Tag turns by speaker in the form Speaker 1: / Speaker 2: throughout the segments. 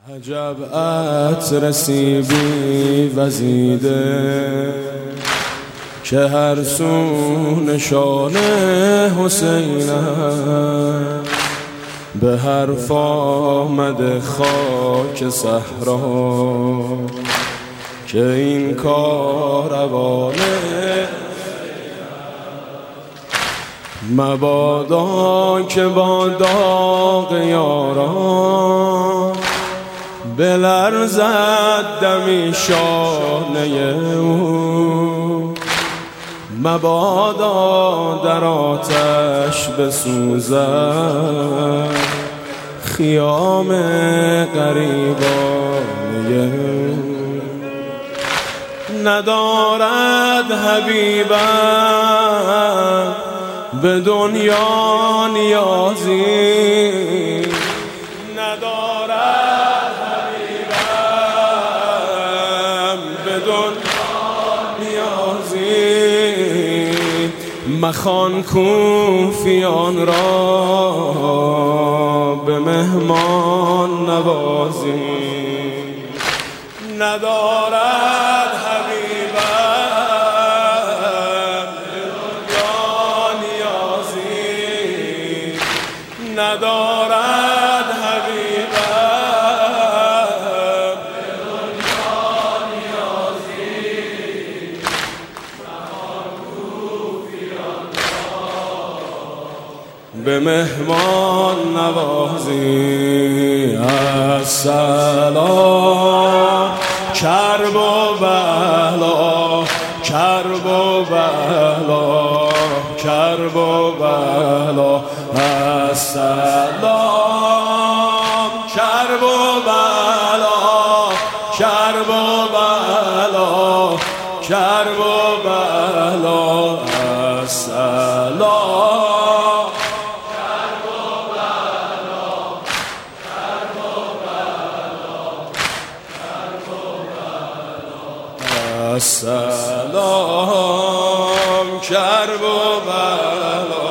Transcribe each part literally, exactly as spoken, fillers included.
Speaker 1: عجب عطر سیبی وزیده که هر سو نشان حسین است. به حرف آمده خاک صحرا که این کاروانه مبادا که با داغ یاران بلرزد دمی شانه او، مبادا در آتش بسوزد خیام غریبانه او. ندارد حبیبم به دنیا نیازی، ندارد حبیبم به دنیا نیازی. مخوان کوفیان را به مهمان نوازی، ندارد ندارد حبیبم به دنیا نیازی. مخوان کوفیان را به مهمان نوازی. السلام کرب و بلا، کرب و بلا، کرب و بلا. السلام کرب و بلا، کرب و بلا، کرب و بلا. السلام کرب و بلا، کرب و بلا، کرب و بلا. السلام کرب و بلا،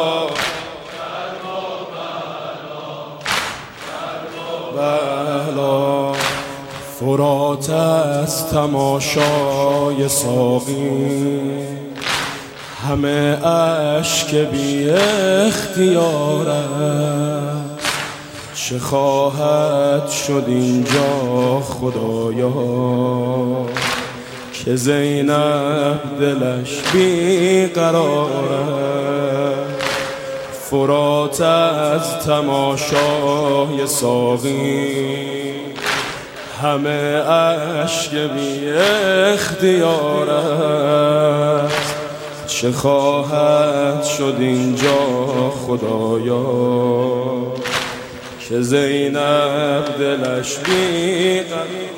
Speaker 1: بلا. فرات از تماشای ساقی همه اشک بی اختیار است. چه خواهد شد اینجا خدایا که زینب دلش بی قرار است. فرات از تماشای ساقی همه اشک بی اختیار است. چه خواهد شد اینجا خدایا که زینب دلش بی قرار.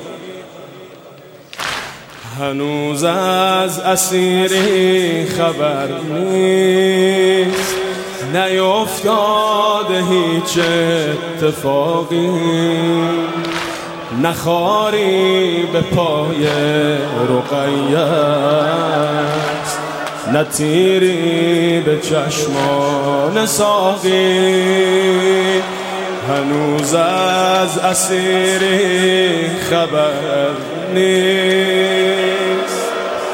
Speaker 1: هنوز از اسیری خبر نیست، نیفتاده هیچ اتفاقی. نخاری به پای رقیه است، نه تیری به چشمان ساقی. هنوز از اسیری خبر نیست،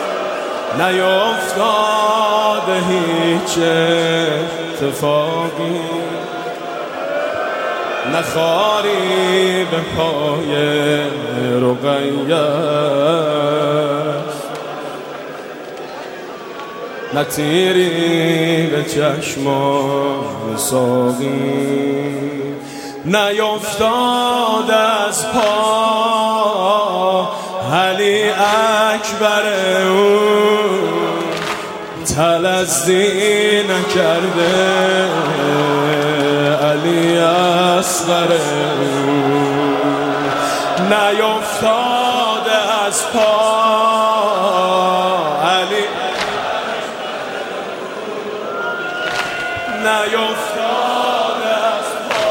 Speaker 1: نیفتاده هیچ اتفاقی. نخاری به پای رقیه است، نه تیری به چشمان ساقی. نیفتاد از پا علی اکبر او، تلذی نکرده علی اصغر او. نیفتاد از پا علی، نیفتاد از پا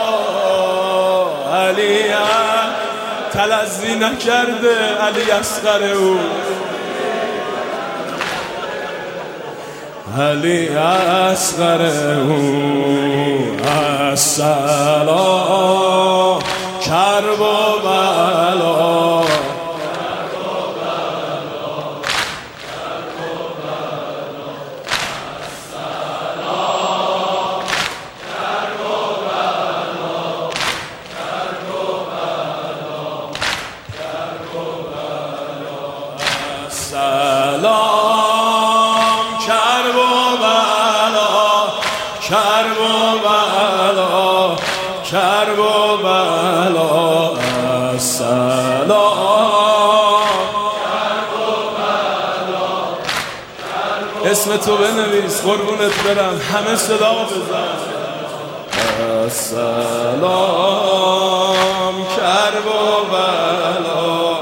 Speaker 1: علی، تلذی نکرده علی اصغر او. علی اصغر او. السلام کرب و بلا سلام کرب و بلا کرب و بلا کرب و بلا سلام اسم تو بنویس قربونت برم همه صدا بزن سلام کرب و بلا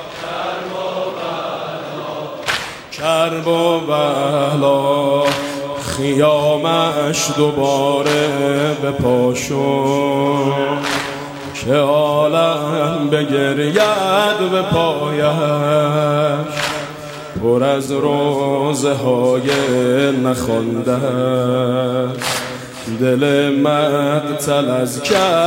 Speaker 1: کرب و بلا خیامش دوباره به پاشون که عالم بگرید به پایش پر از روزه های نخوانده است دل مقتل از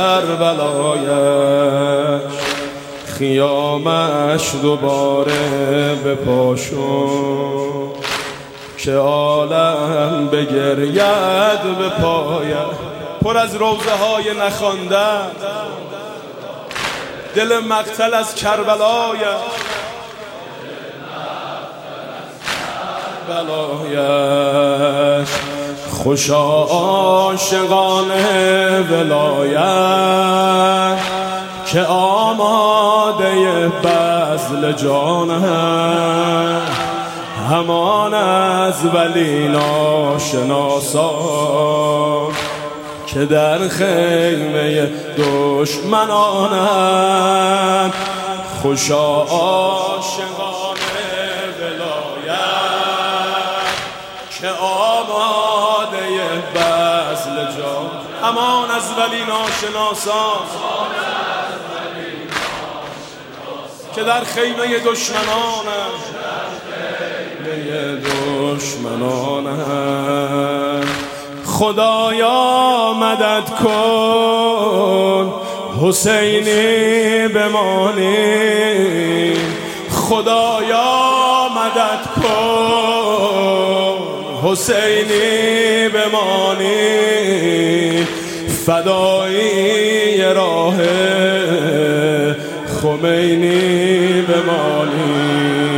Speaker 1: کربلایش خیامش دوباره به پاشون که عالم بگرید به پایش پر از روزه های نخوانده دل مقتل از کربلایش بلایش خوشا عاشقان ولایت که آماده بذل جانه همان از ولی ناشناسان که در خیمه دشمنانند خوشا عاشقان ولایت که آماده بذل جان همان از ولی ناشناسان که در خیمه دشمنانند دشمنانم خدایا مدد کن حسینی بمانی خدایا مدد کن حسینی بمانی فدایی راه خمینی بمانی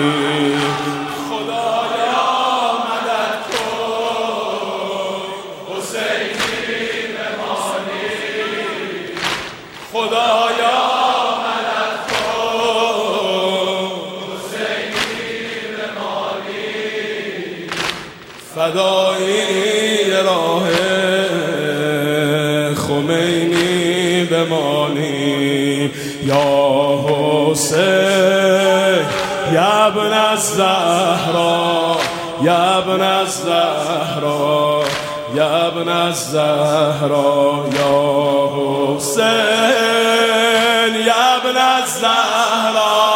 Speaker 1: خدایا مدد کن حسینی بمانی فدایی راه خمینی بمانی یا حسین یا ابن الزهرا یا ابن الزهرا یا ابن الزهرا یا حسین یا ابن الزهرا